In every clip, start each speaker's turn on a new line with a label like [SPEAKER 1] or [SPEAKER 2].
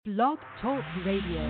[SPEAKER 1] Blog Talk Radio.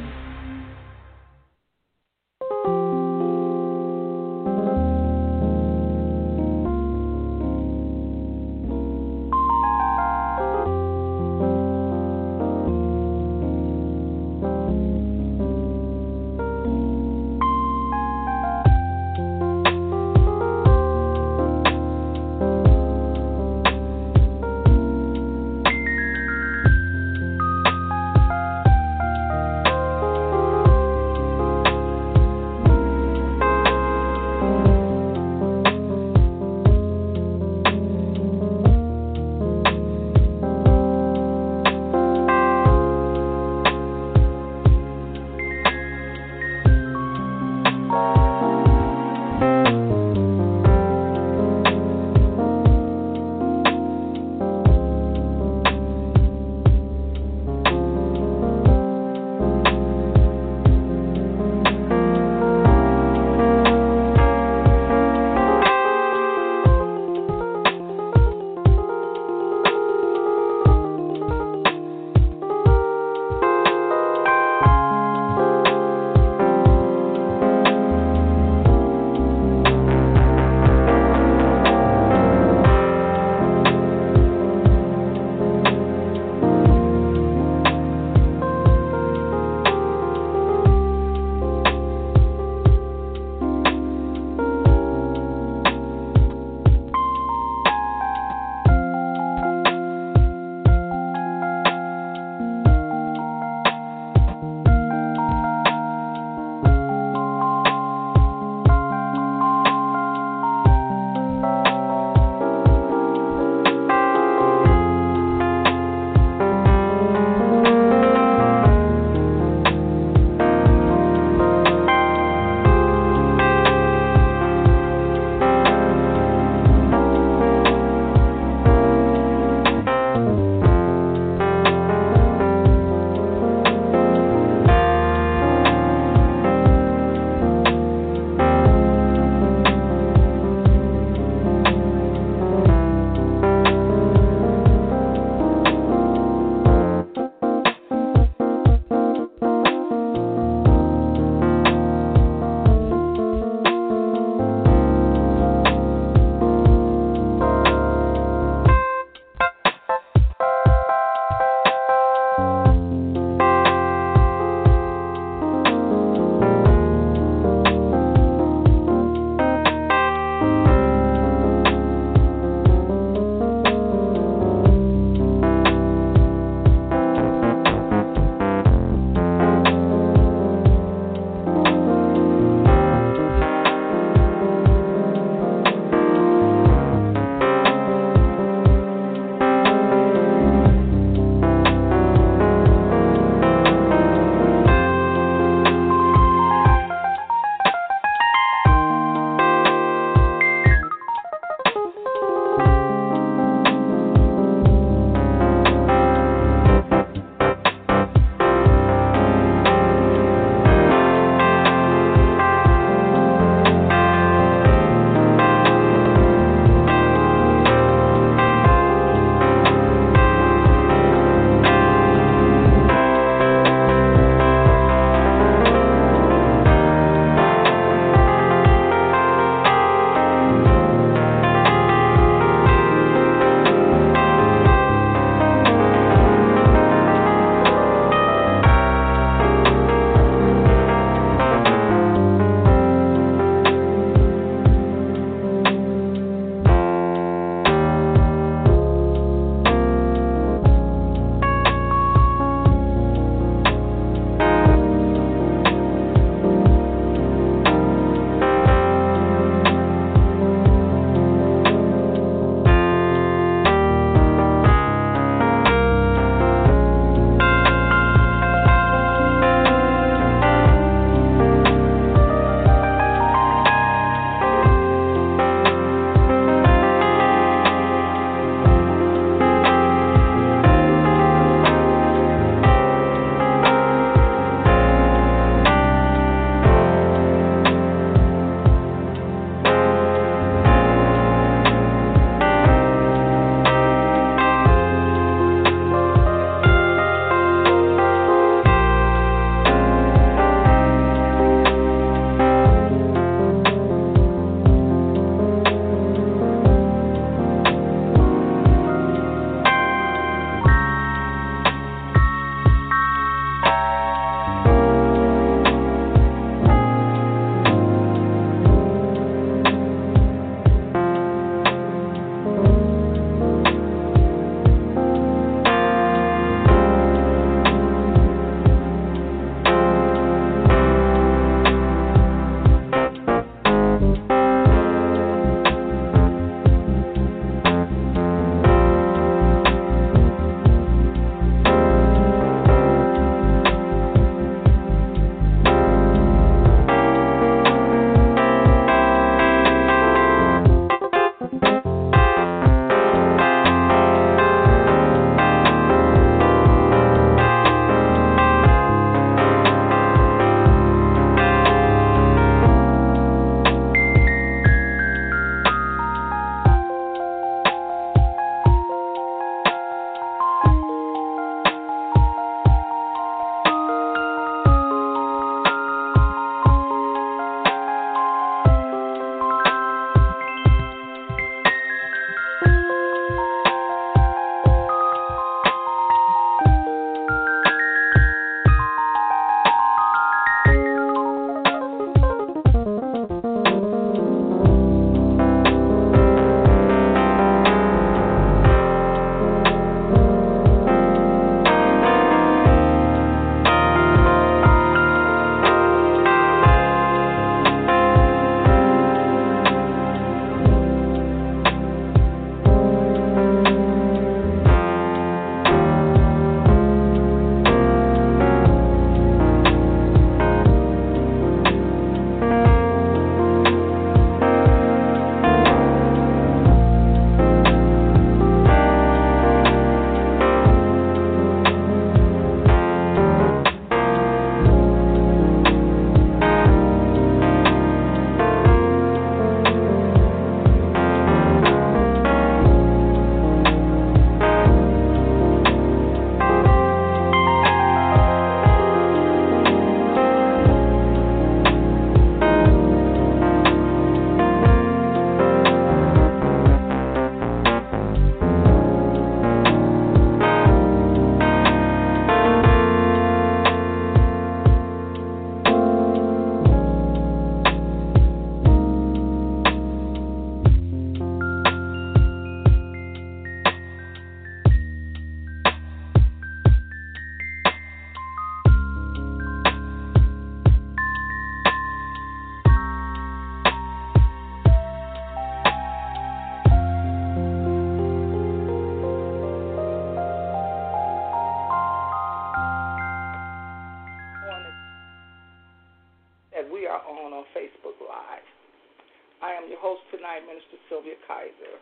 [SPEAKER 2] Live. I am your host tonight, Minister Sylvia Kaiser.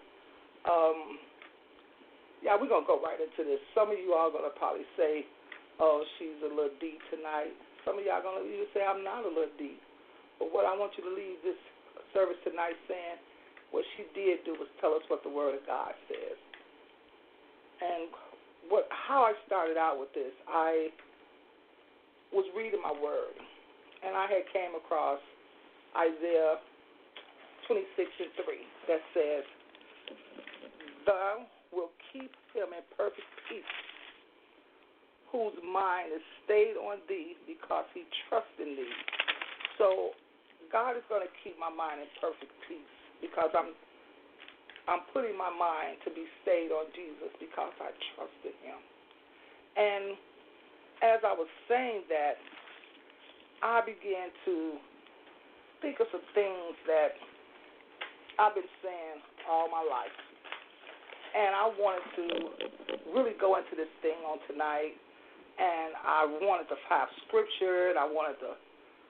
[SPEAKER 2] We're going to go right into this. Some of you are going to probably say, oh, she's a little deep tonight. Some of y'all are going to even say, I'm not a little deep. But what I want you to leave this service tonight saying, what she did do was tell us what the Word of God says. And how I started out with this, I was reading my Word, and I had came across Isaiah 26:3 that says, Thou wilt keep him in perfect peace, whose mind is stayed on thee because he trusts in thee. So God is going to keep my mind in perfect peace because I'm putting my mind to be stayed on Jesus because I trust in him. And as I was saying that, I began to think of some things that I've been saying all my life. And I wanted to really go into this thing on tonight, and I wanted to have scripture, and I wanted to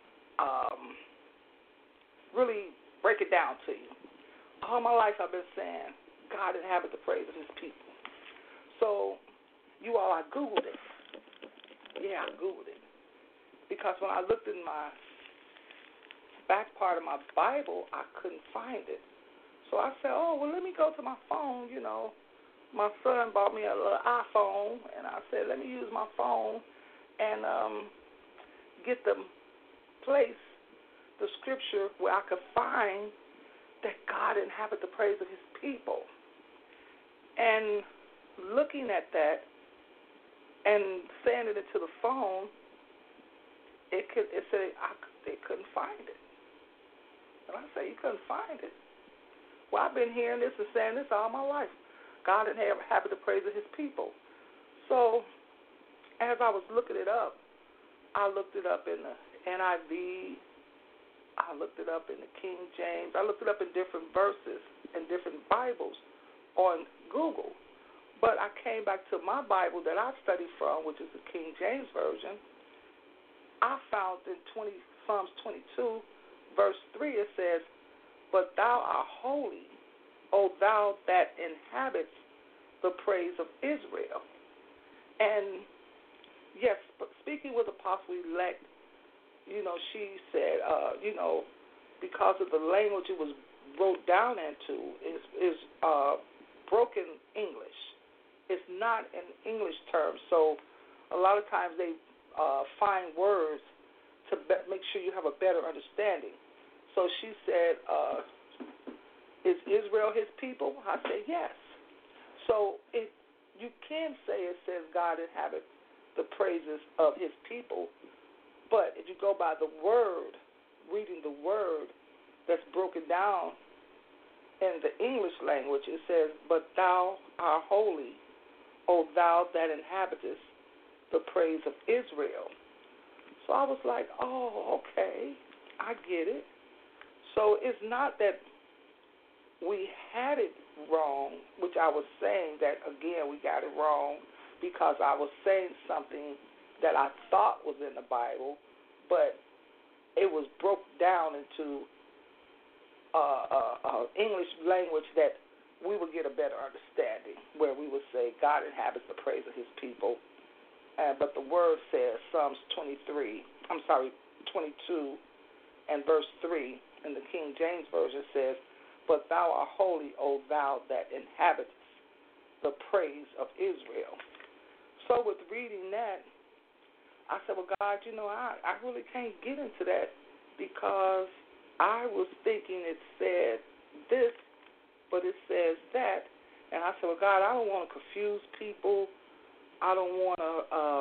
[SPEAKER 2] really break it down to you. All my life I've been saying, God inhabits the praise of his people. So, you all, I Googled it. Yeah, I Googled it. Because when I looked in my back part of my Bible, I couldn't find it. So I said, let me go to my phone, My son bought me a little iPhone, and I said, let me use my phone and get the scripture where I could find that God inhabits the praise of his people. And looking at that and saying it into the phone, it said they couldn't find it. And I said, you couldn't find it? Well, I've been hearing this and saying this all my life. God inhabits the praise of his people. So as I was looking it up, I looked it up in the NIV, I looked it up in the King James, I looked it up in different verses and different Bibles on Google. But I came back to my Bible that I study from, which is the King James Version. I found in Psalms 22, verse 3, it says, But thou art holy, O thou that inhabits the praise of Israel. And yes, but speaking with Apostle Elect, she said, because of the language it was wrote down into is broken English. It's not an English term, so a lot of times they find words to make sure you have a better understanding. So she said, is Israel his people? I said, yes. So you can say it says God inhabits the praises of his people, but if you go by the word, reading the word that's broken down in the English language, it says, But thou art holy, O thou that inhabitest the praise of Israel. So I was like, okay, I get it. So it's not that we had it wrong, which I was saying that, again, we got it wrong because I was saying something that I thought was in the Bible, but it was broke down into English language that we would get a better understanding, where we would say God inhabits the praise of his people. But the word says, Psalms 22 and verse 3 in the King James Version says, But thou art holy, O thou that inhabitest the praise of Israel. So with reading that, I said, well, God, I really can't get into that because I was thinking it said this, but it says that. And I said, well, God, I don't want to confuse people. I don't want to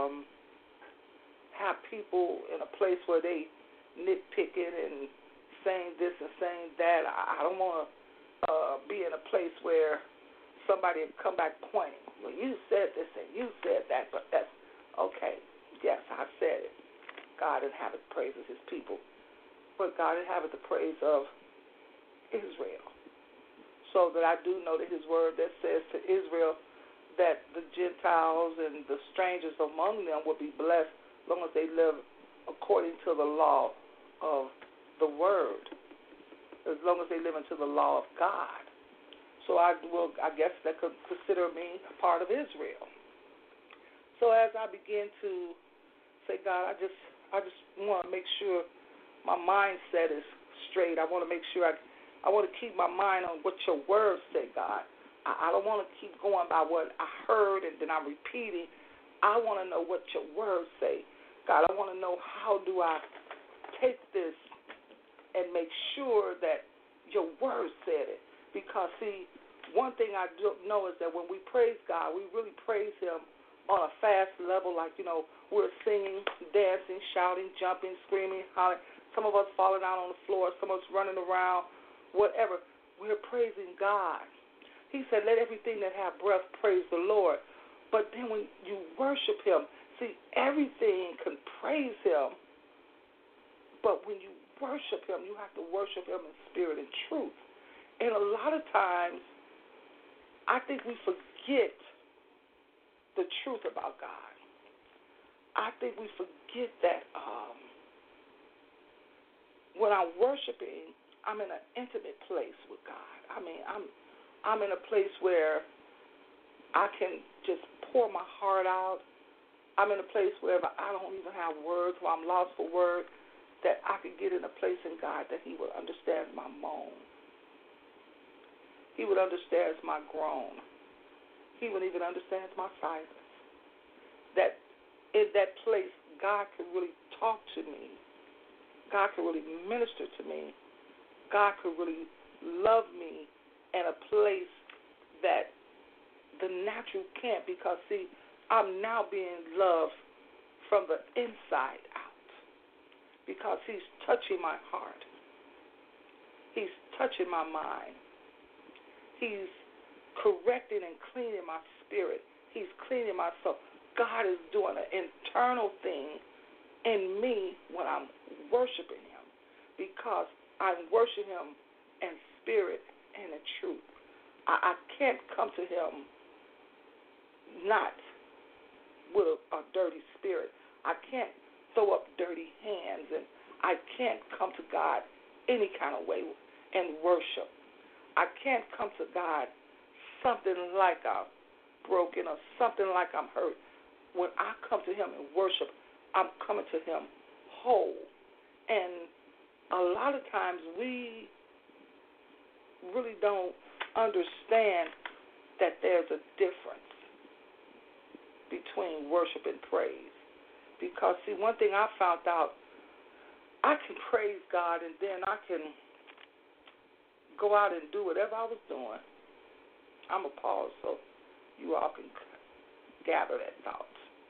[SPEAKER 2] have people in a place where they nitpicking and saying this and saying that. I don't want to be in a place where somebody would come back pointing. Well, you said this and you said that, but that's okay. Yes, I said it. God inhabits the praise of his people. But God inhabits the praise of Israel. So that I do know that his word that says to Israel that the Gentiles and the strangers among them will be blessed as long as they live according to the law of the word. as long as they live into the law of God. So I guess that could consider me a part of Israel. So as I begin to say, God, I just want to make sure my mindset is straight. I want to make sure I want to keep my mind on what your words say, God. I don't want to keep going by what I heard and then I'm repeating. I want to know what your words say. God, I want to know how do I take this and make sure that your word said it. Because, see, one thing I do know is that when we praise God, we really praise him on a fast level, like, we're singing, dancing, shouting, jumping, screaming, hollering. Some of us falling out on the floor, some of us running around, whatever. We're praising God. He said, let everything that have breath praise the Lord. But then when you worship him, see, everything can praise him, but when you worship him, you have to worship him in spirit and truth. And a lot of times, I think we forget the truth about God. I think we forget that when I'm worshiping, I'm in an intimate place with God. I mean, I'm in a place where I can just pour my heart out. I'm in a place where I don't even have words, where I'm lost for words, that I could get in a place in God that he would understand my moan. He would understand my groan. He would even understand my silence. That in that place, God could really talk to me. God could really minister to me. God could really love me in a place that the natural can't, because, see, I'm now being loved from the inside out because he's touching my heart. He's touching my mind. He's correcting and cleaning my spirit. He's cleaning my soul. God is doing an internal thing in me when I'm worshiping him, because I'm worshiping him in spirit and in truth. I can't come to him not with a dirty spirit. I can't throw up dirty hands, and I can't come to God any kind of way and worship. I can't come to God something like I'm broken or something like I'm hurt. When I come to him and worship, I'm coming to him whole. And a lot of times we really don't understand that there's a difference between worship and praise. Because, see, one thing I found out, I can praise God and then I can go out and do whatever I was doing. I'm a pause so you all can gather that thought.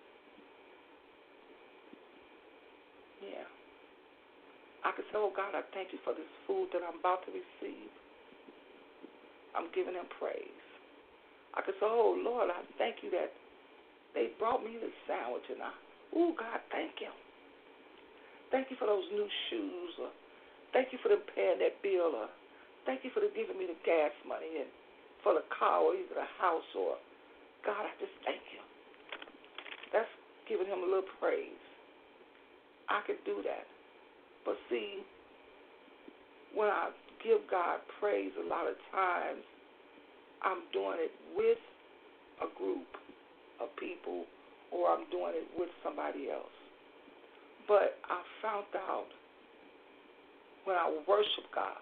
[SPEAKER 2] Yeah. I can say, oh, God, I thank you for this food that I'm about to receive. I'm giving him praise. I can say, oh, Lord, I thank you that they brought me this sandwich, and oh, God, thank you. Thank you for those new shoes, or thank you for them paying that bill, or thank you for giving me the gas money and for the car or either the house, or God, I just thank you. That's giving him a little praise. I could do that. But see, when I give God praise, a lot of times I'm doing it with a group of people or I'm doing it with somebody else. But I found out when I worship God,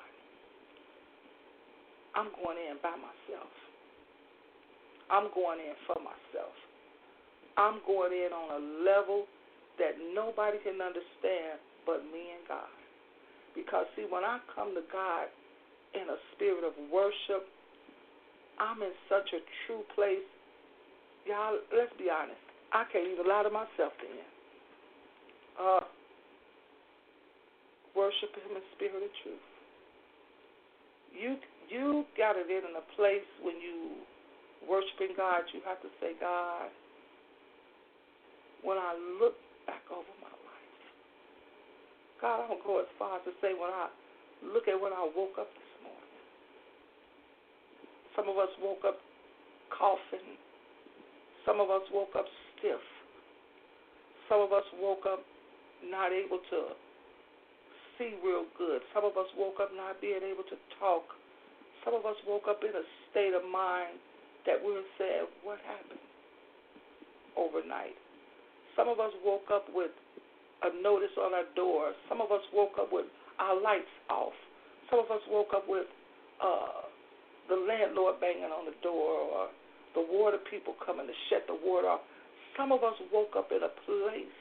[SPEAKER 2] I'm going in by myself. I'm going in for myself. I'm going in on a level that nobody can understand but me and God. Because, see, when I come to God in a spirit of worship, I'm in such a true place. Y'all, let's be honest. I can't even lie to myself then. Worship him in spirit and truth. You got it in a place when you worshiping God, you have to say, God, when I look back over my life, God, I don't go as far as to say when I look at when I woke up this morning. Some of us woke up coughing. Some of us woke up stiff. Some of us woke up not able to see real good. Some of us woke up not being able to talk. Some of us woke up in a state of mind that we were saying, what happened overnight? Some of us woke up with a notice on our door. Some of us woke up with our lights off. Some of us woke up with the landlord banging on the door or the water people coming to shut the water off. Some of us woke up in a place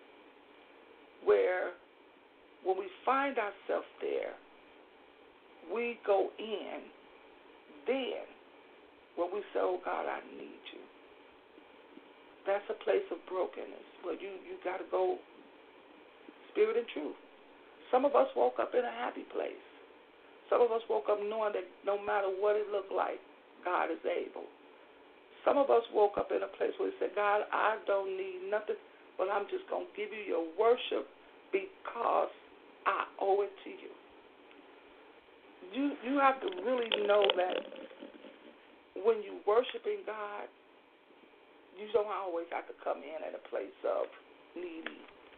[SPEAKER 2] where when we find ourselves there, we go in then when we say, oh, God, I need you. That's a place of brokenness where you got to go spirit and truth. Some of us woke up in a happy place. Some of us woke up knowing that no matter what it looked like, God is able. Some of us woke up in a place where we said, God, I don't need nothing, but I'm just going to give you your worship because I owe it to you. You have to really know that when you're worshiping God, you don't always have to come in at a place of need.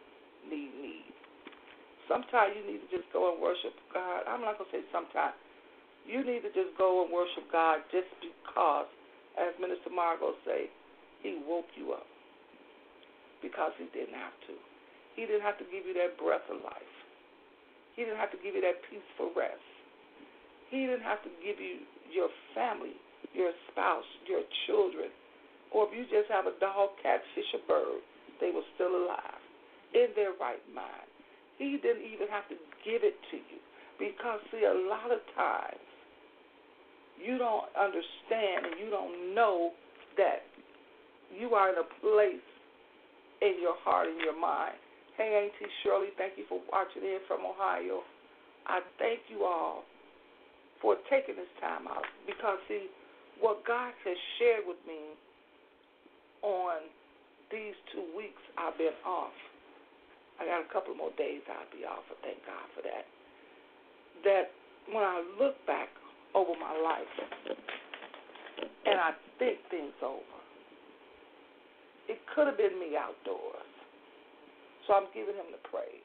[SPEAKER 2] Sometimes you need to just go and worship God. I'm not going to say sometimes. You need to just go and worship God just because, as Minister Margot say, he woke you up because he didn't have to. He didn't have to give you that breath of life. He didn't have to give you that peaceful rest. He didn't have to give you your family, your spouse, your children, or if you just have a dog, cat, fish, or bird, they were still alive, in their right mind. He didn't even have to give it to you because, see, a lot of times you don't understand and you don't know that you are in a place in your heart and your mind. Hey, Auntie Shirley, thank you for watching in from Ohio. I thank you all for taking this time out because, see, what God has shared with me on these 2 weeks I've been off. I got a couple more days I'll be off, but thank God for that. That when I look back over my life and I think things over, it could have been me outdoors. So I'm giving him the praise.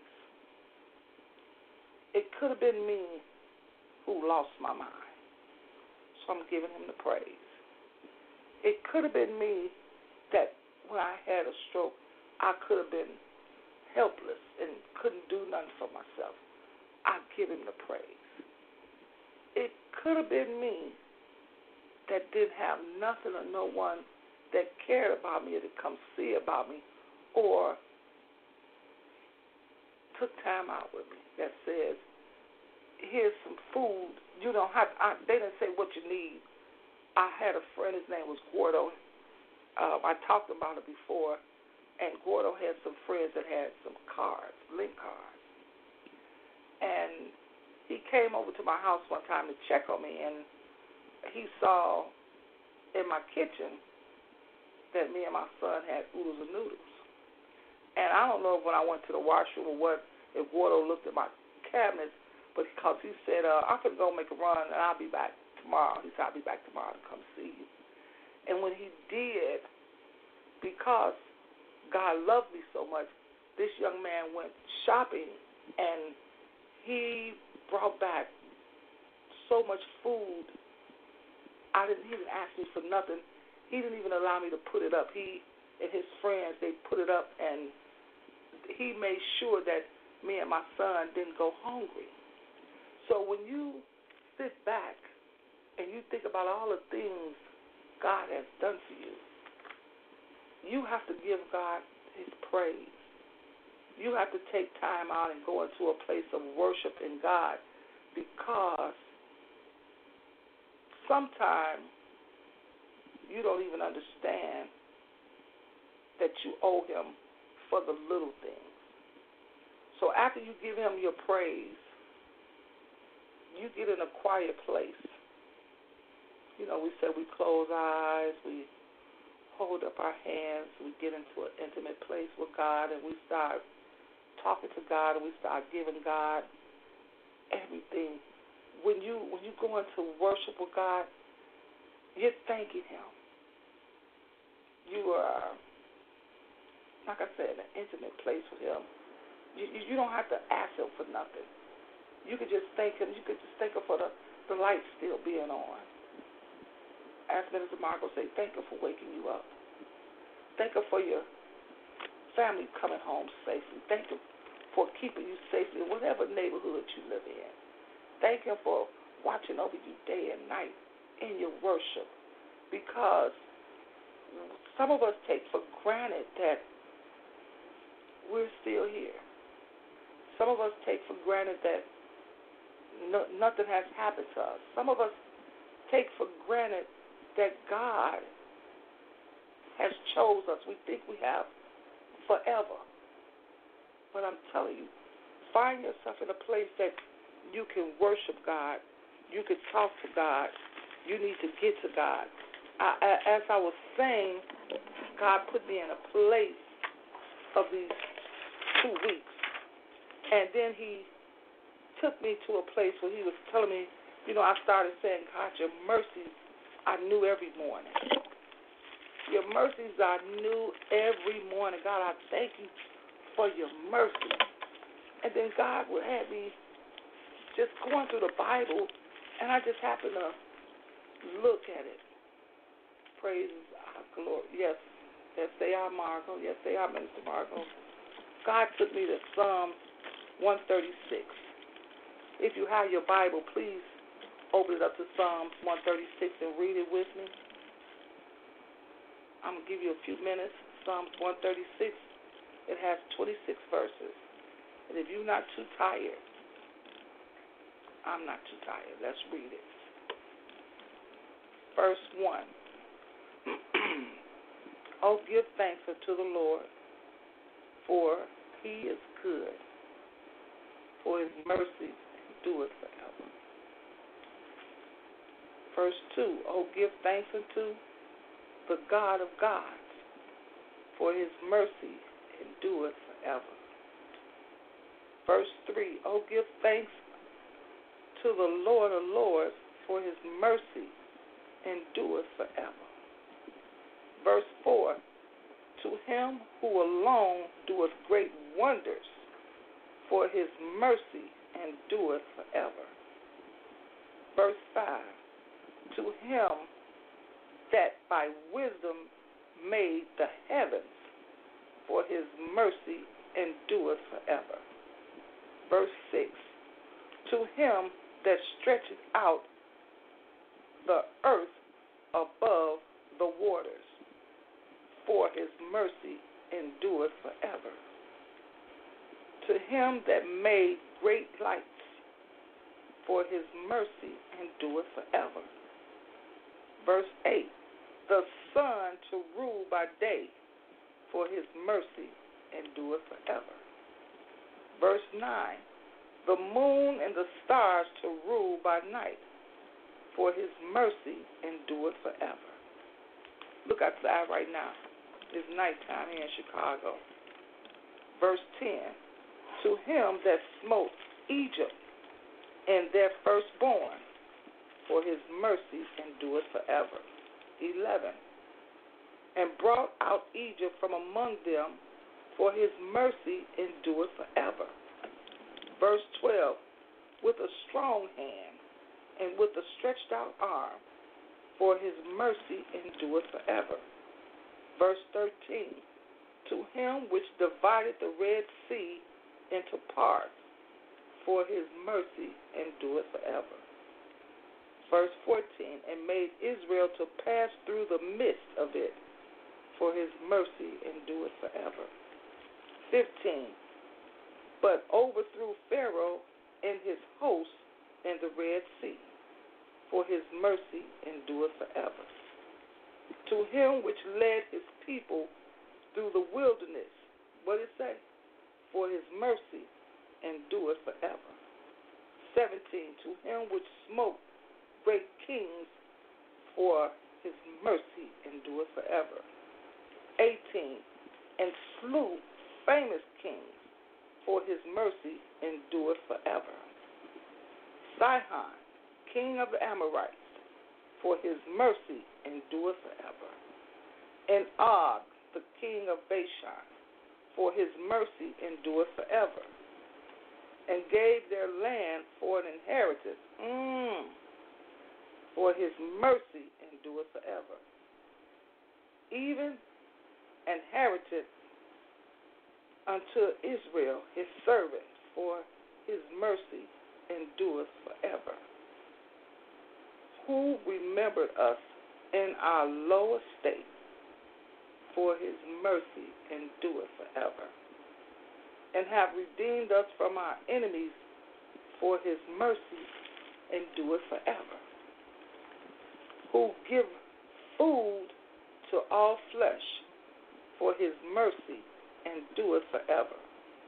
[SPEAKER 2] It could have been me who lost my mind. So I'm giving him the praise. It could have been me that when I had a stroke, I could have been helpless and couldn't do nothing for myself. I give him the praise. It could have been me that didn't have nothing or no one that cared about me or to come see about me or took time out with me that says, here's some food. You don't have they didn't say what you need. I had a friend, his name was Gordo. I talked about it before, and Gordo had some friends that had some cards, link cards. And he came over to my house one time to check on me, and he saw in my kitchen that me and my son had oodles and noodles. And I don't know if when I went to the washroom or what, if Gordo looked at my cabinets, but because he said, I'm going to go make a run, and I'll be back tomorrow. He said, I'll be back tomorrow to come see you. And when he did, because God loved me so much, this young man went shopping, and he brought back so much food. He didn't ask me for nothing. He didn't even allow me to put it up. He and his friends, they put it up, and he made sure that me and my son didn't go hungry. So when you sit back and you think about all the things God has done for you, you have to give God his praise. You have to take time out and go into a place of worship in God, because sometimes you don't even understand that you owe him for the little things. So after you give him your praise, you get in a quiet place. You know, we said we close our eyes, we hold up our hands, we get into an intimate place with God, and we start talking to God, and we start giving God everything. When you go into worship with God, you're thanking him. You are, like I said, in an intimate place with him. You don't have to ask him for nothing. You could just thank him. You could just thank him for the light still being on. Ask Minister Margot, say, thank him for waking you up. Thank him for your family coming home safely. Thank him for keeping you safely in whatever neighborhood you live in. Thank him for watching over you day and night in your worship, because some of us take for granted that we're still here. Some of us take for granted that nothing has happened to us. Some of us take for granted that God has chose us. We think we have forever. But I'm telling you, find yourself in a place that you can worship God. You can talk to God. You need to get to God. As I was saying, God put me in a place of these 2 weeks. And then he took me to a place where he was telling me, I started saying, God, your mercies I knew every morning. Your mercies I knew every morning. God, I thank you for your mercy. And then God would have me just going through the Bible, and I just happened to look at it. Praise our glory. Yes, they are Margot. Yes, they are Minister Margot. God took me to Psalm 136. If you have your Bible, please open it up to Psalms 136 and read it with me. I'm going to give you a few minutes. Psalms 136, it has 26 verses. And if you're not too tired, I'm not too tired. Let's read it. Verse 1. Oh, give thanks unto the Lord, for he is good, for his mercy endureth forever. Verse 2, oh, give thanks unto the God of gods, for his mercy endureth forever. Verse 3, oh, give thanks to the Lord of lords, for his mercy endureth forever. Verse 4, to him who alone doeth great wonders, for his mercy endureth forever. Verse 5, to him that by wisdom made the heavens, for his mercy endureth forever. Verse 6, to him that stretcheth out the earth above the waters, for his mercy endureth forever. To him that made great lights, for his mercy endureth forever. Verse 8, the sun to rule by day, for his mercy endureth forever. Verse 9, the moon and the stars to rule by night, for his mercy endureth forever. Look outside right now. It's nighttime here in Chicago. Verse 10, to him that smote Egypt and their firstborn, for his mercy endureth forever. 11, and brought out Egypt from among them, for his mercy endureth forever. Verse 12, with a strong hand and with a stretched out arm, for his mercy endureth forever. Verse 13, to him which divided the Red Sea into parts, for his mercy endureth forever. Verse 14, and made Israel to pass through the midst of it, for his mercy endureth forever. 15, but overthrew Pharaoh and his hosts in the Red Sea, for his mercy endureth forever. To him which led his people through the wilderness, what did it say? For his mercy endureth forever. 17, to him which smote great kings, for his mercy endureth forever. 18, and slew famous kings, for his mercy endureth forever. Sihon, king of the Amorites, for his mercy endureth forever. And Og, the king of Bashan, for his mercy endureth forever, and gave their land for an inheritance. For his mercy endureth forever. Even an heritage unto Israel, his servant, for his mercy endureth forever. Who remembered us in our low estate, for his mercy endureth forever, and have redeemed us from our enemies, for his mercy endureth forever. Who give food to all flesh, for his mercy endureth forever.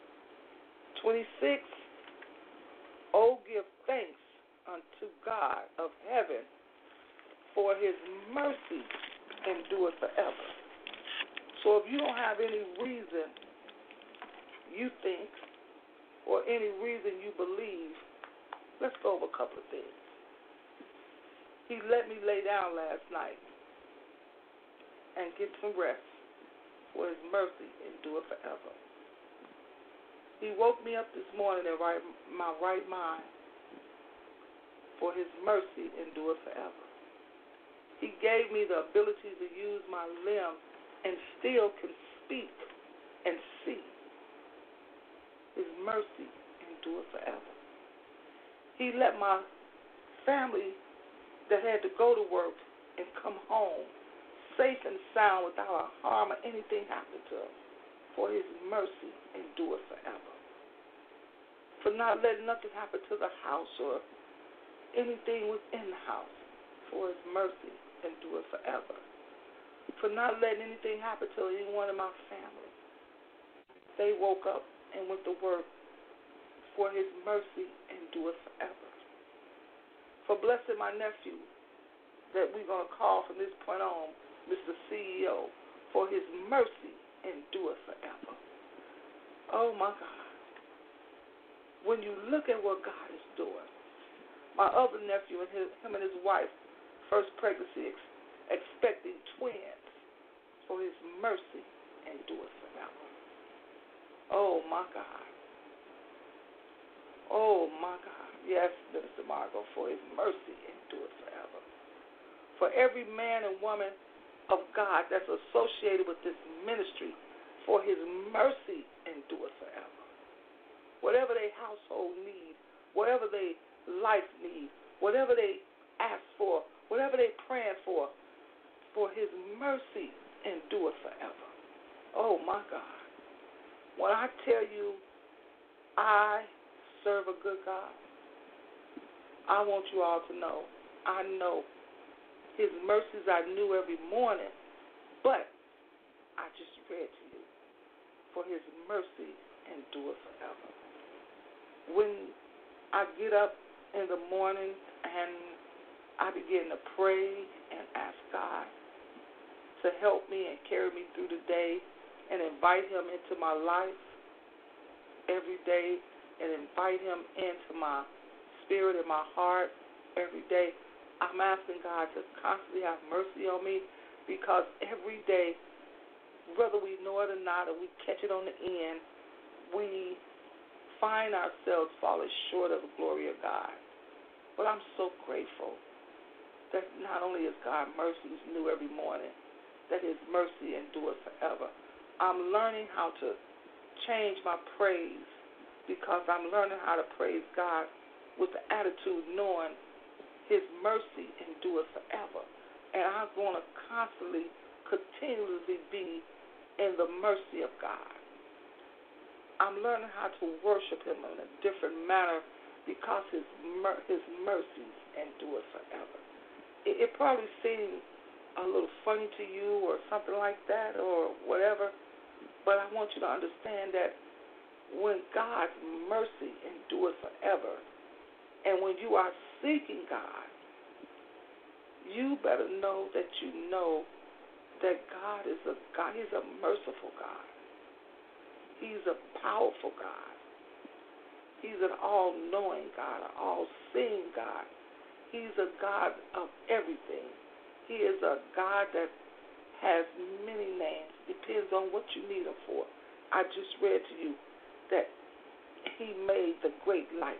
[SPEAKER 2] 26. Oh, give thanks unto God of heaven, for his mercy endureth forever. So if you don't have any reason you think or any reason you believe, let's go over a couple of things. He let me lay down last night and get some rest, for his mercy endureth forever. He woke me up this morning in my right mind, for his mercy endureth forever. He gave me the ability to use my limbs and still can speak and see. His mercy endureth forever. He let my family that had to go to work and come home safe and sound without a harm or anything happen to them, for his mercy endureth forever. For not letting nothing happen to the house or anything within the house, for his mercy endureth forever. For not letting anything happen to anyone in my family. They woke up and went to work, for his mercy endureth forever. For blessing my nephew that we're going to call from this point on Mr. CEO, for his mercy endureth forever. Oh, my God. When you look at what God is doing, my other nephew and him and his wife, first pregnancy, expecting twins, for his mercy endureth forever. Oh, my God. Oh, my God. Yes, Minister Margot, for his mercy endureth forever. For every man and woman of God that's associated with this ministry, for his mercy endureth forever. Whatever their household need, whatever their life need, whatever they ask for, whatever they praying for his mercy endureth forever. Oh, my God. When I tell you I serve a good God, I want you all to know, I know his mercies I knew every morning, but I just read to you, for his mercy endureth forever. When I get up in the morning and I begin to pray and ask God to help me and carry me through the day and invite him into my life every day and invite him into my spirit and my heart every day, I'm asking God to constantly have mercy on me, because every day, whether we know it or not, or we catch it on the end, we find ourselves falling short of the glory of God. But I'm so grateful that not only is God mercies new every morning, that his mercy endures forever. I'm learning how to change my praise, because I'm learning how to praise God with the attitude knowing his mercy endures forever. And I'm going to constantly, continually be in the mercy of God. I'm learning how to worship him in a different manner, because his mercies endure forever. It probably seems a little funny to you or something like that or whatever, but I want you to understand that when God's mercy endures forever, and when you are seeking God, you better know that God is a God. He's a merciful God. He's a powerful God. He's an all-knowing God, an all-seeing God. He's a God of everything. He is a God that has many names. Depends on what you need him for. I just read to you that he made the great lights.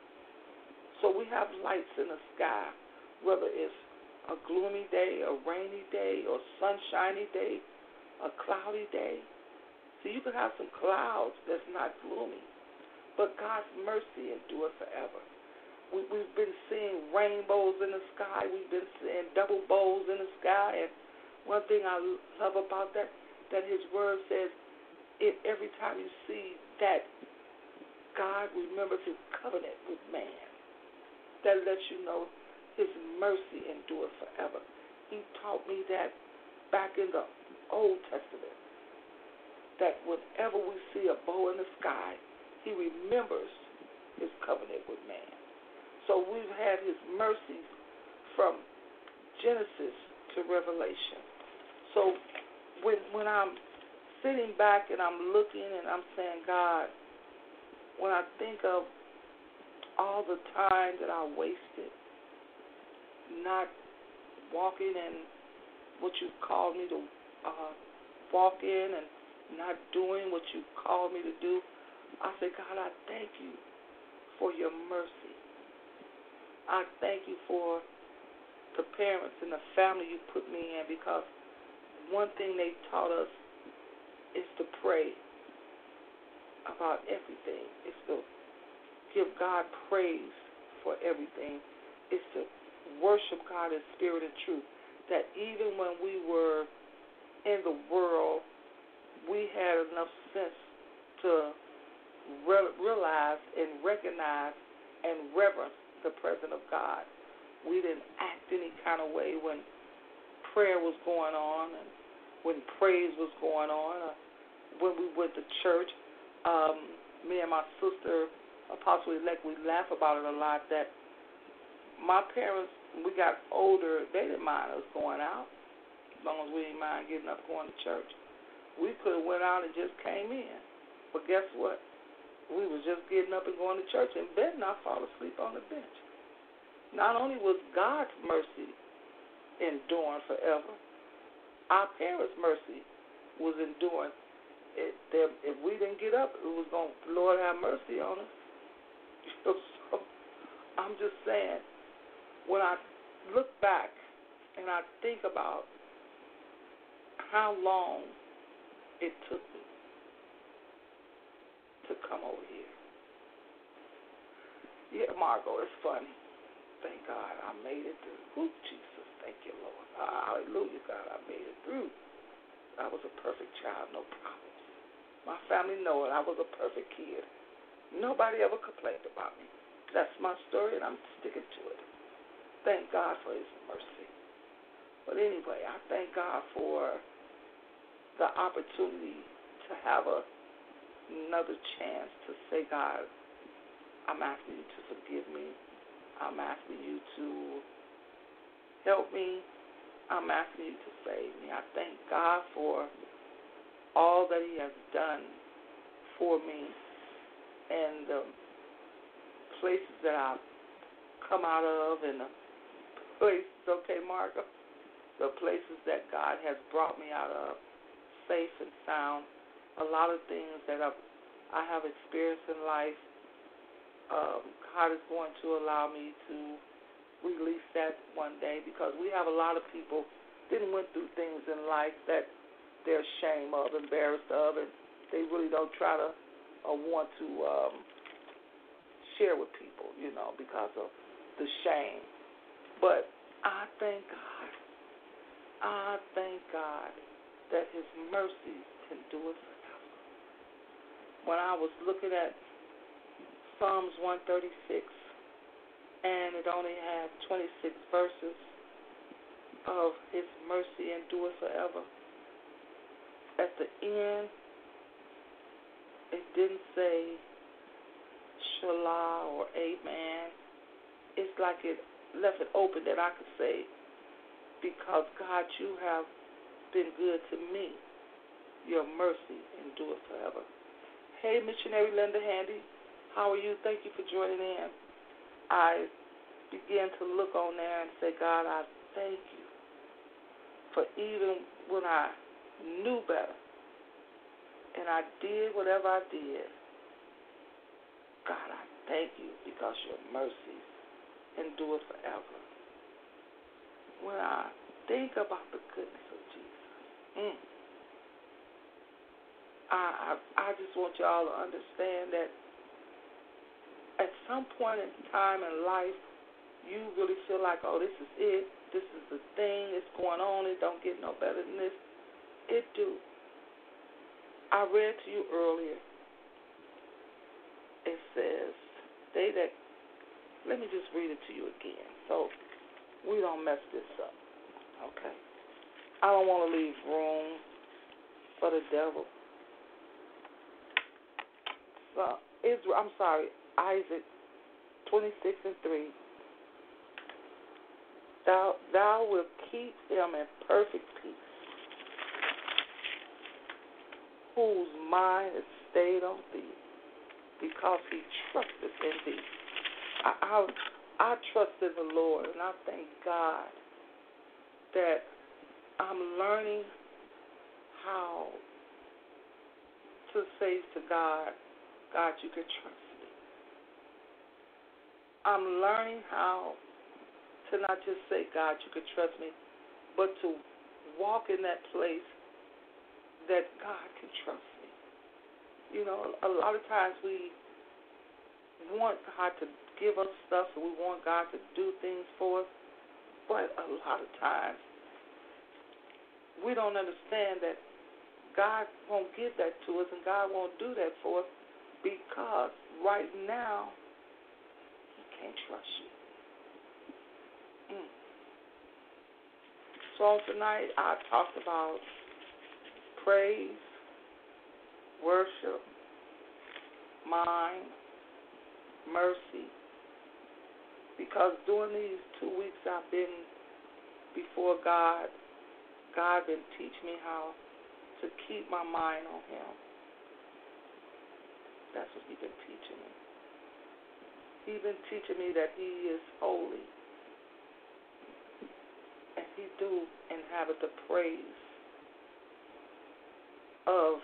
[SPEAKER 2] So we have lights in the sky, whether it's a gloomy day, a rainy day, or sunshiny day, a cloudy day. So you can have some clouds that's not gloomy, but God's mercy endures forever. We've been seeing rainbows in the sky. We've been seeing double bows in the sky. And one thing I love about that his word says, every time you see that, God remembers his covenant with man. That lets you know his mercy endures forever. He taught me that back in the Old Testament, that whenever we see a bow in the sky, he remembers his covenant with man. So we've had his mercies from Genesis to Revelation. So when I'm sitting back and I'm looking and I'm saying, God, when I think of all the time that I wasted not walking in what you called me to walk in and not doing what you called me to do, I say, God, I thank you for your mercy. I thank you for the parents and the family you put me in, because one thing they taught us is to pray about everything. It's to give God praise for everything. It's to worship God in spirit and truth. That even when we were in the world, we had enough sense to realize and recognize and reverence the presence of God. We didn't act any kind of way when prayer was going on and when praise was going on, or when we went to church. Me and my sister, Apostle-elect, we laugh about it a lot, that my parents, when we got older, they didn't mind us going out, as long as we didn't mind getting up going to church. We could have went out and just came in. But guess what? We was just getting up and going to church and better not fall asleep on the bench. Not only was God's mercy enduring forever, our parents' mercy was enduring. If we didn't get up, it was going to, Lord have mercy on us. So I'm just saying, when I look back and I think about how long it took me to come over here. Yeah, Margot, it's funny. Thank God I made it through. Ooh, Jesus, thank you, Lord. Hallelujah, God, I made it through. I was a perfect child, no problems. My family know it. I was a perfect kid. Nobody ever complained about me. That's my story, and I'm sticking to it. Thank God for his mercy. But anyway, I thank God for the opportunity to have another chance to say, God, I'm asking you to forgive me. I'm asking you to help me. I'm asking you to save me. I thank God for all that he has done for me and the places that I've come out of, and the places, okay, Margo, the places that God has brought me out of, safe and sound. A lot of things that I have experienced in life, God is going to allow me to release that one day, because we have a lot of people that went through things in life that they're ashamed of, embarrassed of, and they really don't try to want to share with people, because of the shame. But I thank God that his mercy can do it forever. When I was looking at Psalms 136, and it only had 26 verses of his mercy endure forever. At the end, it didn't say Shalah or Amen. It's like it left it open that I could say, because God, you have been good to me. Your mercy endure forever. Hey, Missionary Linda Handy, how are you? Thank you for joining in. I began to look on there and say, God, I thank you for even when I knew better, and I did whatever I did, God, I thank you because your mercies endure forever. When I think about the goodness of Jesus, I just want y'all to understand that at some point in time in life, you really feel like, oh, this is it. This is the thing that's going on. It don't get no better than this. It do. I read to you earlier. It says, let me just read it to you again so we don't mess this up, okay? I don't want to leave room for the devil. So, Isaac 26:3. Thou wilt keep him in perfect peace, whose mind is stayed on thee, because he trusteth in thee. I trust in the Lord, and I thank God that I'm learning how to say to God, God, you can trust me. I'm learning how to not just say, God, you can trust me, but to walk in that place that God can trust me. You know, a lot of times we want God to give us stuff, and we want God to do things for us, but a lot of times we don't understand that God won't give that to us, and God won't do that for us because right now He can't trust you. So tonight I talked about praise, worship, mind, mercy, because during these 2 weeks I've been before God, God been teaching me how to keep my mind on Him. That's what He's been teaching me. He's been teaching me that He is holy, and He do inhabit the praise of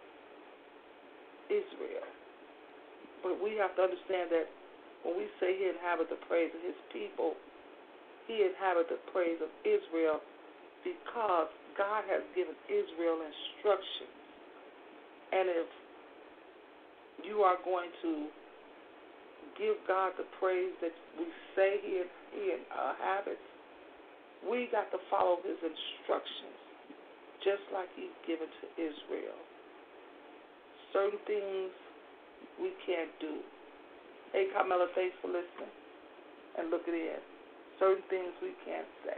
[SPEAKER 2] Israel. But we have to understand that when we say He inhabit the praise of His people, He inhabit the praise of Israel because God has given Israel instructions. And if you are going to give God the praise that we say He inhabits, we got to follow His instructions, just like He's given to Israel. Certain things we can't do. Hey, Carmela, thanks for listening and looking in. Certain things we can't say.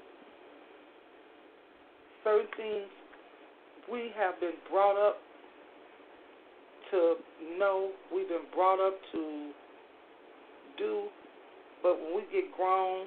[SPEAKER 2] Certain things we have been brought up to know, we've been brought up to do, but when we get grown,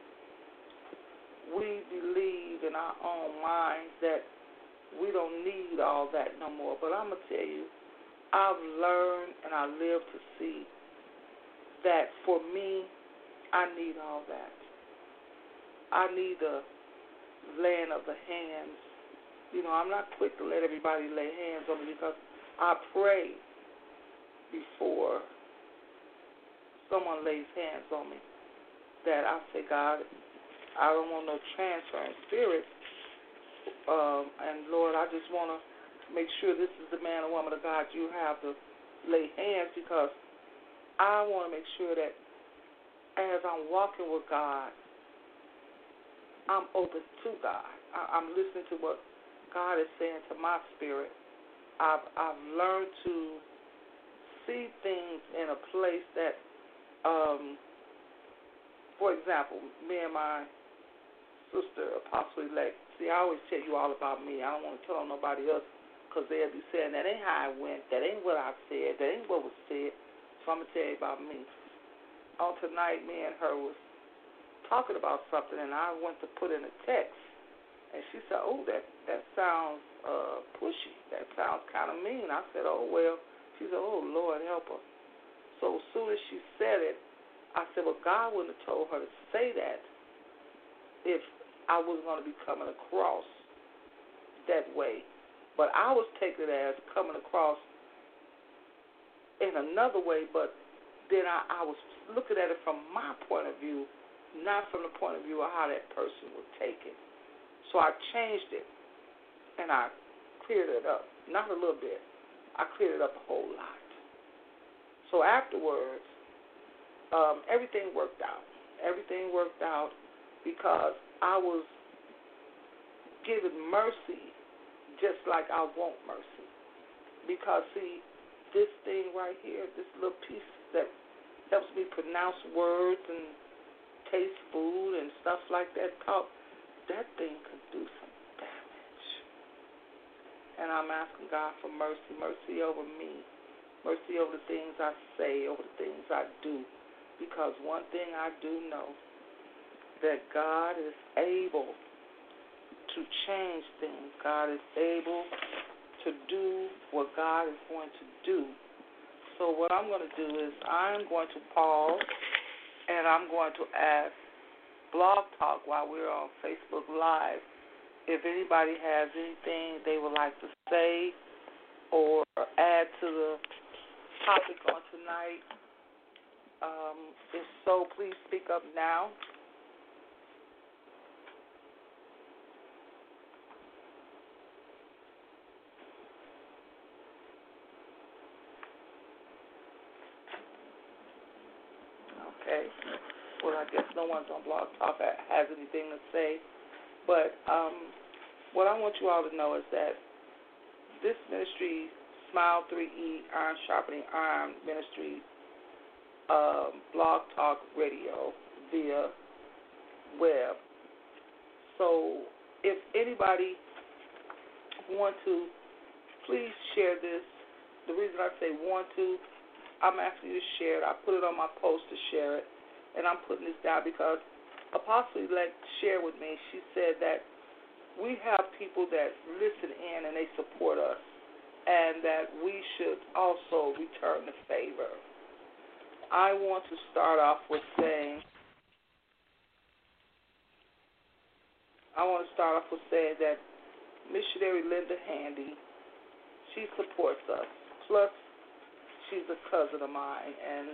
[SPEAKER 2] we believe in our own minds that we don't need all that no more. But I'm going to tell you, I've learned and I live to see that for me, I need all that. I need the laying of the hands. You know, I'm not quick to let everybody lay hands on me because I pray before someone lays hands on me. That I say, God, I don't want no transferring spirit. And Lord, I just want to make sure this is the man or woman of God you have to lay hands, because I want to make sure that as I'm walking with God, I'm open to God. I'm listening to what God is saying to my spirit. I've learned to see things in a place that, for example, me and my sister, Apostle Elect, see, I always tell you all about me. I don't want to tell nobody else, because they'll be saying, that ain't how I went, that ain't what I said, that ain't what was said. So I'm going to tell you about me. On tonight, me and her was talking about something, and I went to put in a text. And she said, oh, that sounds pushy. That sounds kind of mean. I said, oh, well. She said, oh, Lord, help her. So as soon as she said it, I said, well, God wouldn't have told her to say that if I was going to be coming across that way. But I was taking it as coming across in another way, but then I was looking at it from my point of view, not from the point of view of how that person would take it. So I changed it, and I cleared it up. Not a little bit. I cleared it up a whole lot. So afterwards, everything worked out. Everything worked out because I was given mercy just like I want mercy. Because, see, this thing right here, this little piece that helps me pronounce words and taste food and stuff like that, that thing could do some damage. And I'm asking God for mercy, mercy over me, mercy over the things I say, over the things I do. Because one thing I do know, that God is able to change things. God is able to do what God is going to do. So what I'm going to do is I'm going to pause and I'm going to ask Blog Talk while we're on Facebook Live if anybody has anything they would like to say or add to the topic on tonight. If so, please speak up now. Okay. Well, I guess no one's on Blog Talk that has anything to say. But what I want you all to know is that this ministry, Smile 3E, Iron Sharpening Iron Ministry, Blog Talk Radio via web. So if anybody want to, please share this. The reason I say want to, I'm asking you to share it. I put it on my post to share it, and I'm putting this down because Apostle Elect shared with me. She said that we have people that listen in and they support us, and that we should also return the favor. I want to start off with saying, that Missionary Linda Handy, she supports us. Plus, she's a cousin of mine, and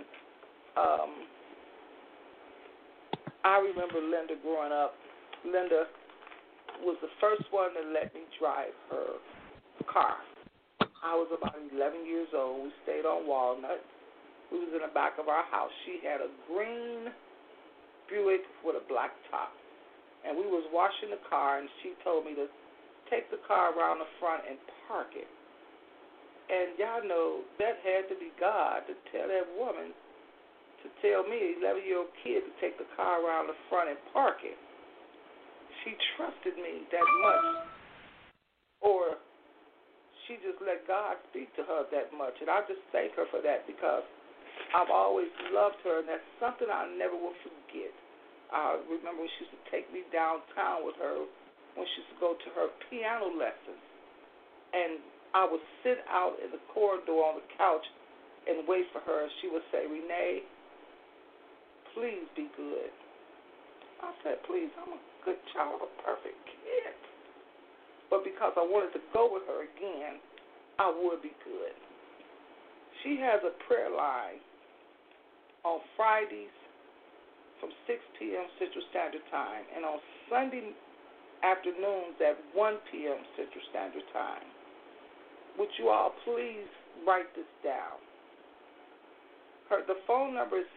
[SPEAKER 2] I remember Linda growing up. Linda was the first one to let me drive her car. I was about 11 years old. We stayed on Walnut. We was in the back of our house. She had a green Buick with a black top. And we was washing the car, and she told me to take the car around the front and park it. And y'all know that had to be God to tell that woman to tell me, an 11-year-old kid, to take the car around the front and park it. She trusted me that much. Or she just let God speak to her that much. And I just thank her for that because I've always loved her, and that's something I never will forget. I remember when she used to take me downtown with her when she used to go to her piano lessons. And I would sit out in the corridor on the couch and wait for her. She would say, Renee, please be good. I said, please, I'm a good child, a perfect kid. But because I wanted to go with her again, I would be good. She has a prayer line on Fridays from 6 p.m. Central Standard Time and on Sunday afternoons at 1 p.m. Central Standard Time. Would you all please write this down? The phone number is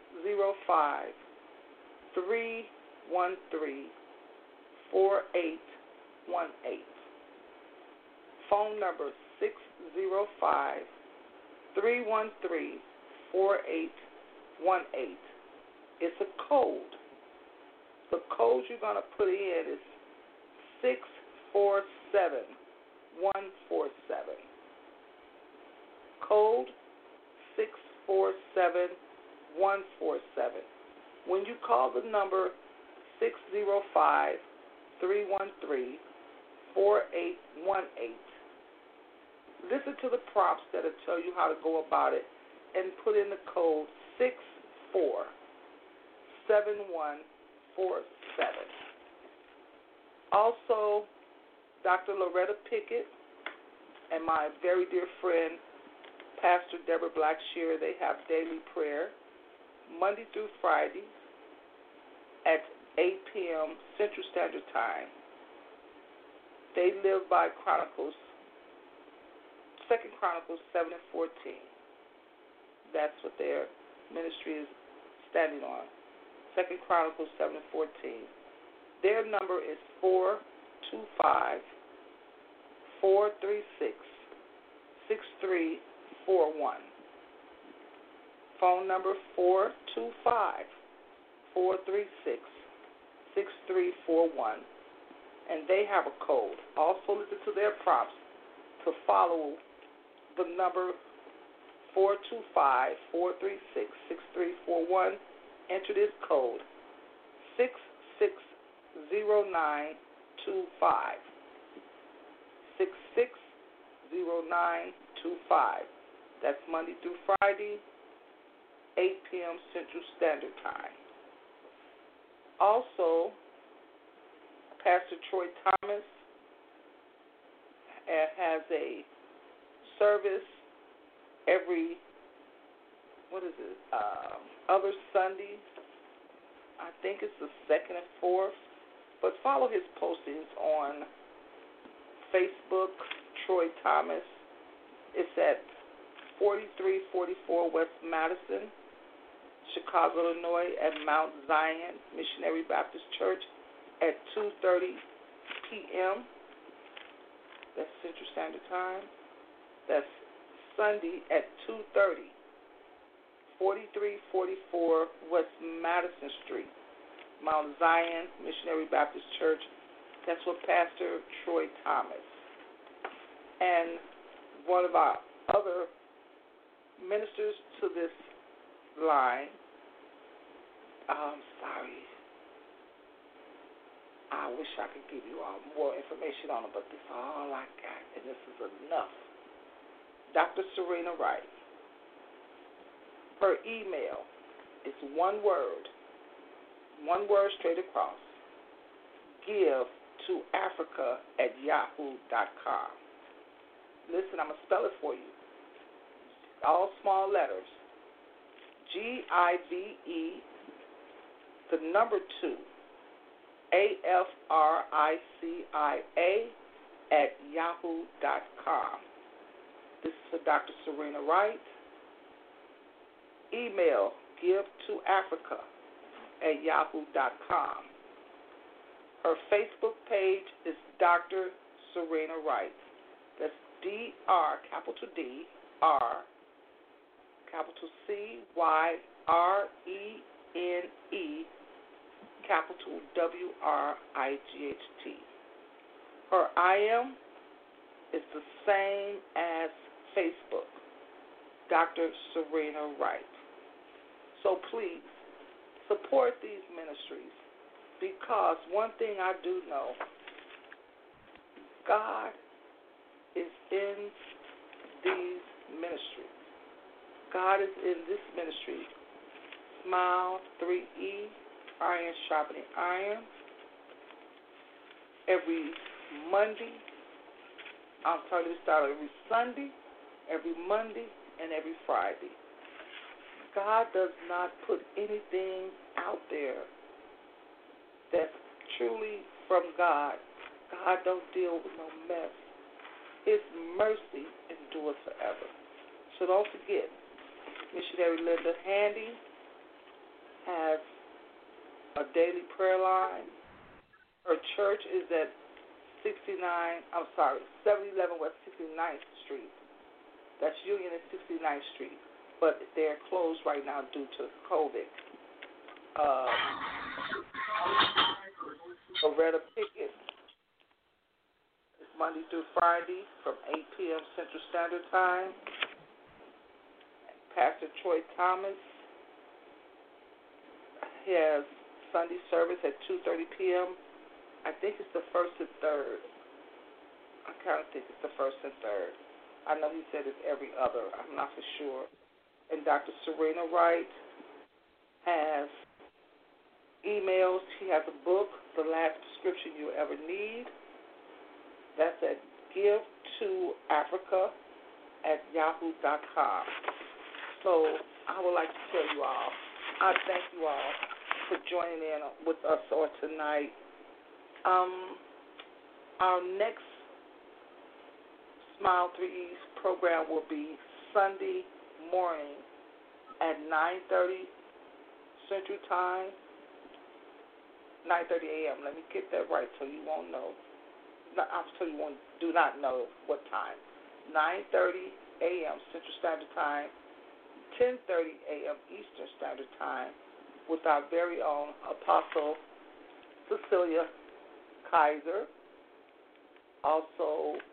[SPEAKER 2] 605-313-4818. Phone number 605-313-4818. It's a code. The code you're going to put in is 647147. Code 647147. When you call the number 605-313-4818, listen to the prompts that will tell you how to go about it and put in the code 647147. Also, Dr. Loretta Pickett and my very dear friend, Pastor Deborah Blackshear. They have daily prayer Monday through Friday at 8 p.m. Central Standard Time. They live by Chronicles, 2 Chronicles 7 and 14. That's what their ministry is standing on. 2 Chronicles 7 and 14. Their number is 425-436-6341. Phone number 425-436-6341. And they have a code. Also listen to their prompts to follow the number 425-436-6341. Enter this code 660925. 660925. That's Monday through Friday, 8 p.m. Central Standard Time. Also, Pastor Troy Thomas has a service every, other Sunday. I think it's the 2nd and 4th. But follow his postings on Facebook, Troy Thomas. It's at 4344 West Madison, Chicago, Illinois, at Mount Zion Missionary Baptist Church at 2:30 p.m. That's Central Standard Time. That's Sunday at 2:30, 4344 West Madison Street, Mount Zion Missionary Baptist Church. That's with Pastor Troy Thomas. And one of our other ministers to this line, I wish I could give you all more information on it, but this is all I got, and this is enough. Dr. Serena Wright. Her email is one word straight across, give2africa@yahoo.com. Listen, I'm going to spell it for you. All small letters. GIVE, the number 2, AFRICIA@yahoo.com. This is for Dr. Serena Wright. Email give2africa@yahoo.com. Her Facebook page is Dr. Serena Wright. That's DR, capital D, R, capital CYRENE, capital WRIGHT. Her IM is the same as Facebook, Dr. Serena Wright. So please, support these ministries, because one thing I do know, God is in these ministries. God is in this ministry. Smile 3E, iron sharpening iron. Every Monday, we start every Sunday, every Monday, and every Friday. God does not put anything out there that's truly from God. God don't deal with no mess. His mercy endures forever. So don't forget, Missionary Linda Handy has a daily prayer line. Her church is at 711 West 69th Street. That's Union and 69th Street. But they're closed right now due to COVID. Loretta Pickett is Monday through Friday from 8 p.m. Central Standard Time. Pastor Troy Thomas, he has Sunday service at 2:30 p.m. I think it's the first and third. I kind of think it's the first and third. I know he said it's every other. I'm not for sure. And Dr. Serena Wright has emails. She has a book, The Last Prescription You'll Ever Need. That's at giveToAfrica@yahoo.com. So I would like to tell you all, I thank you all for joining in with us on tonight. Our next Smile 3E's program will be Sunday morning at 9:30 Central Time, 9:30 a.m. Let me get that right so you won't know. So you won't, do not know what time. 9:30 a.m. Central Standard Time, 10:30 a.m. Eastern Standard Time, with our very own Apostle Cecilia Kaiser. Also,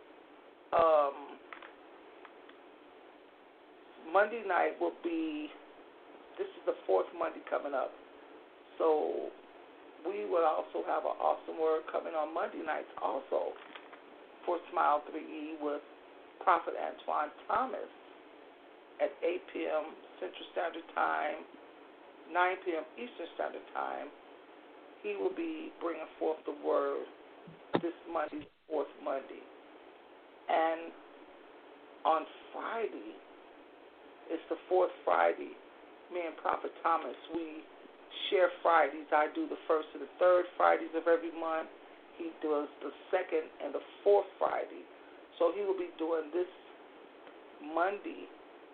[SPEAKER 2] Monday night will be, this is the fourth Monday coming up, so we will also have an awesome word coming on Monday nights also for Smile 3E with Prophet Antoine Thomas at 8 p.m. Central Standard Time, 9 p.m. Eastern Standard Time. He will be bringing forth the word this Monday, fourth Monday. And on Friday, it's the fourth Friday, me and Prophet Thomas, we share Fridays. I do the first and the third Fridays of every month. He does the second and the fourth Friday. So he will be doing this Monday,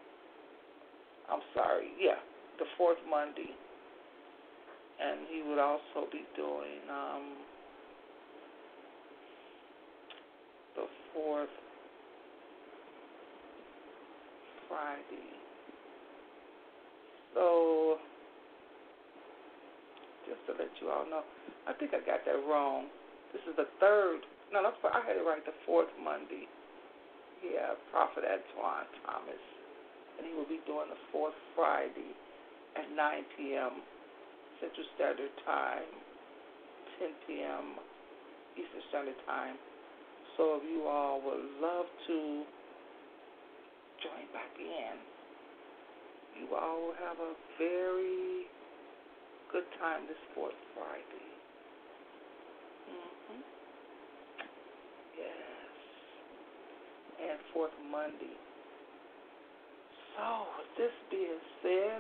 [SPEAKER 2] the fourth Monday. And he would also be doing the fourth Friday. So, just to let you all know, I think I got that wrong. This is the third. No, I had it right, the fourth Monday. Yeah, Prophet Antoine Thomas. And he will be doing the fourth Friday at 9 p.m. Central Standard Time, 10 p.m. Eastern Standard Time. So if you all would love to join back in, you all will have a very good time this fourth Friday. Yes. And fourth Monday. So with this being said,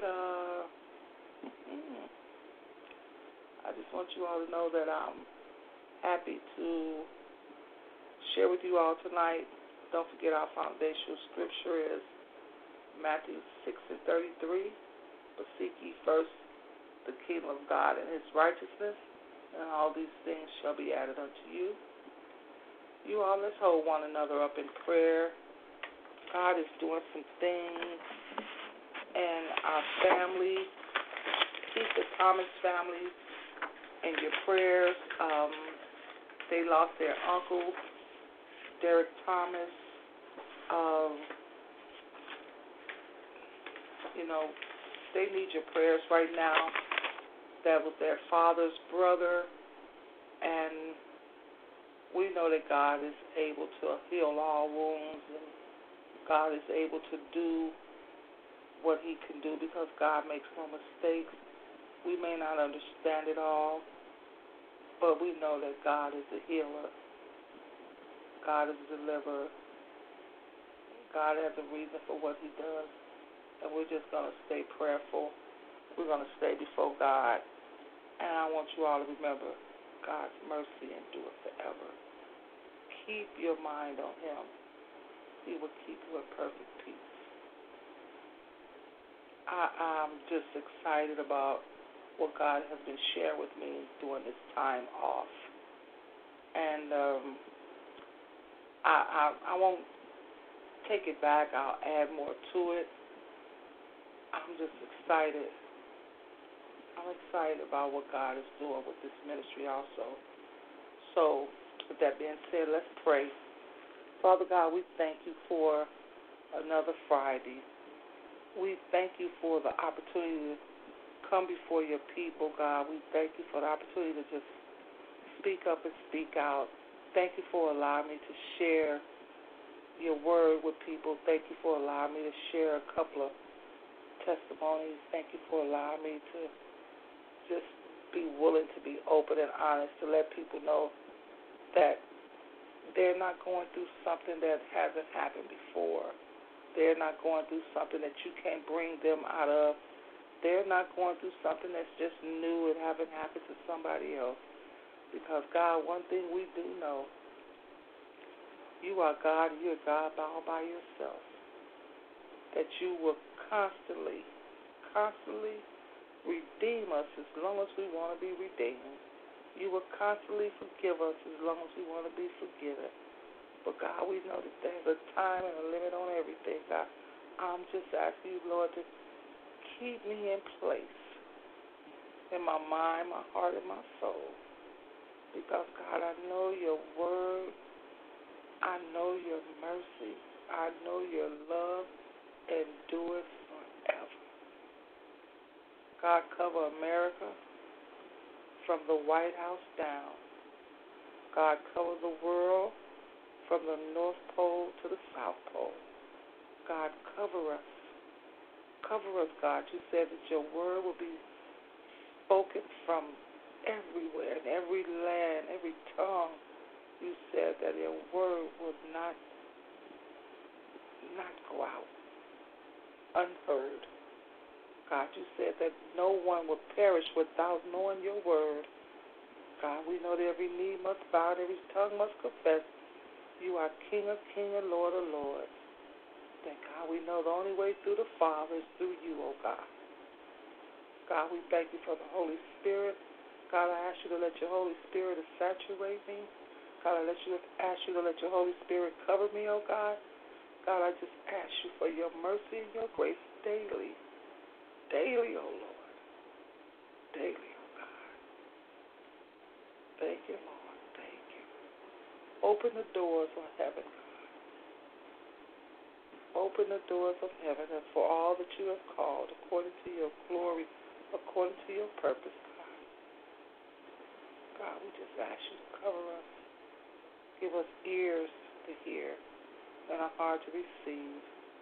[SPEAKER 2] I just want you all to know that I'm happy to share with you all tonight. Don't forget our foundational scripture is Matthew 6:33. But seek ye first the kingdom of God and his righteousness, and all these things shall be added unto you. You all, let's hold one another up in prayer. God is doing some things in our family. Keep the Thomas family in your prayers. They lost their uncle, Derek Thomas. They need your prayers right now. That was their father's brother, and we know that God is able to heal all wounds, and God is able to do what he can do because God makes no mistakes. We may not understand it all, but we know that God is a healer. God is a deliverer. God has a reason for what he does. And we're just going to stay prayerful. We're going to stay before God. And I want you all to remember, God's mercy endures forever. Keep your mind on him. He will keep you in perfect peace. I'm just excited about what God has been sharing with me during this time off. And I won't take it back. I'll add more to it. I'm just excited. I'm excited about what God is doing with this ministry also. So, with that being said, let's pray. Father God, we thank you for another Friday. We thank you for the opportunity to come before your people, God. We thank you for the opportunity to just speak up and speak out. Thank you for allowing me to share your word with people. Thank you for allowing me to share a couple of testimonies. Thank you for allowing me to just be willing to be open and honest, to let people know that They're not going through something that hasn't happened before. They're not going through something that you can't bring them out of. They're not going through something that's just new and haven't happened to somebody else. Because, God, one thing we do know, you are God and you're God all by yourself. That you will constantly redeem us as long as we want to be redeemed. You will constantly forgive us as long as we want to be forgiven. But, God, we know that there's a time and a limit on everything, God. I'm just asking you, Lord, to keep me in place in my mind, my heart, and my soul. Because, God, I know your word. I know your mercy. I know your love endures forever. God, cover America from the White House down. God, cover the world from the North Pole to the South Pole. God, cover us. Cover us, God. You said that your word will be spoken from everywhere, in every land, every tongue. You said that your word would not go out unheard. God, you said that no one will perish without knowing your word. God, we know that every knee must bow, and every tongue must confess you are King of kings and Lord of lords. That, God, we know the only way through the Father is through you, oh God. God, we thank you for the Holy Spirit. God, I ask you to let your Holy Spirit saturate me. God, I ask you to let your Holy Spirit cover me, oh God. God, I just ask you for your mercy and your grace daily. Daily, oh Lord. Daily, oh God. Thank you, Lord. Thank you. Open the doors of heaven, God. Open the doors of heaven and for all that you have called according to your glory, according to your purpose, God. God, we just ask you to cover us. Give us ears to hear and a heart to receive.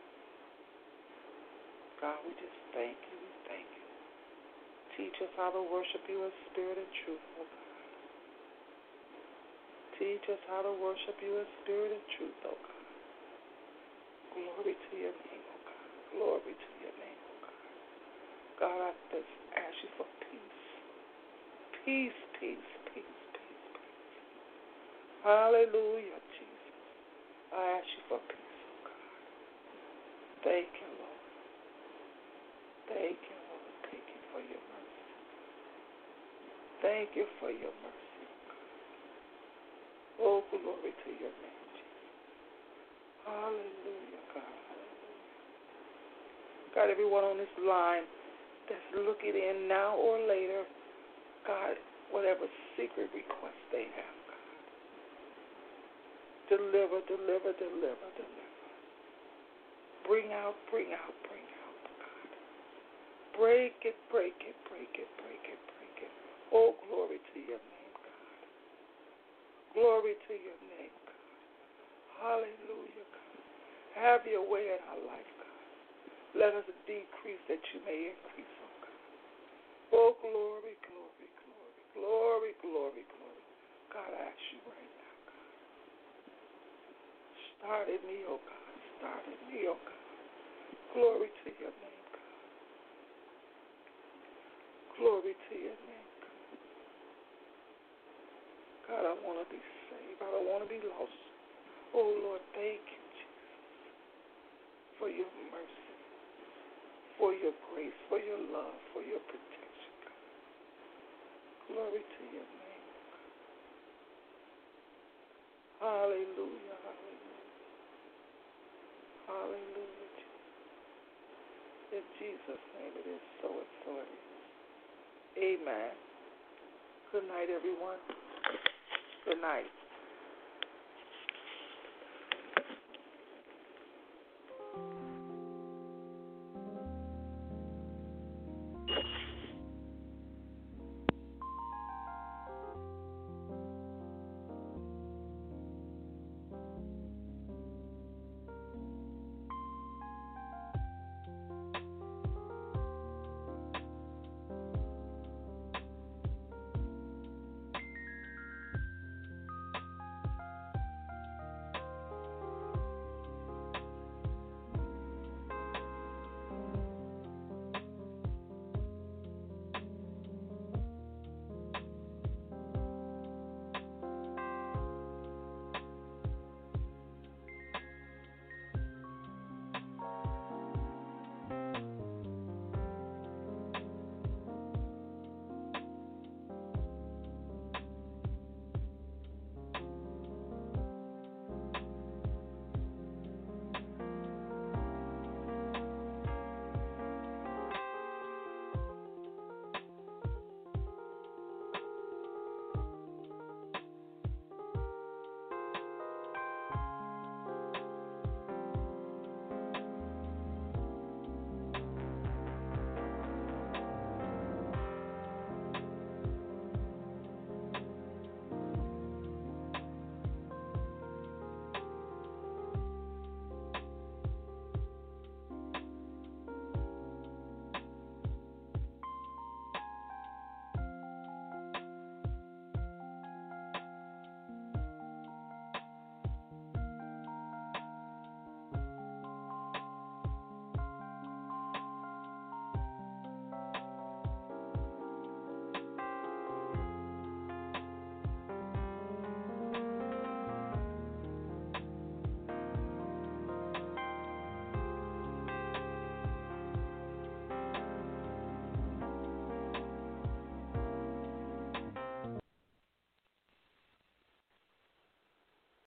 [SPEAKER 2] God, we just thank you. We thank you. Teach us how to worship you in spirit and truth, oh God. Teach us how to worship you in spirit and truth, oh God. Glory to your name, oh God. Glory to your name, oh God. God, I just ask you for peace. Peace, peace, peace, peace, peace. Hallelujah, Jesus. I ask you for peace, oh God. Thank you, Lord. Thank you, Lord. Thank you for your mercy. Thank you for your mercy, oh God. Oh, glory to your name, Jesus. Hallelujah, God. Hallelujah. God, everyone on this line that's looking in now or later, God, whatever secret request they have, God. Deliver, deliver, deliver, deliver. Bring out, bring out, bring out, God. Break it, break it, break it, break it, break it. Oh, glory to your name, God. Glory to your name, God. Hallelujah, God. Have your way in our life, God. Let us decrease that you may increase, oh God. Oh, glory, glory, glory, glory, glory, glory. God, I ask you right now, God. Start in me, oh God. Start in me, oh God. Glory to your name, God. Glory to your name, God. God, I want to be saved. I don't want to be lost. Oh, Lord, thank you, Jesus, for your mercy, for your grace, for your love, for your protection, God. Glory to your name, God. Hallelujah, hallelujah. Hallelujah, Jesus. In Jesus' name it is so and so it is. Amen. Good night, everyone. Good night.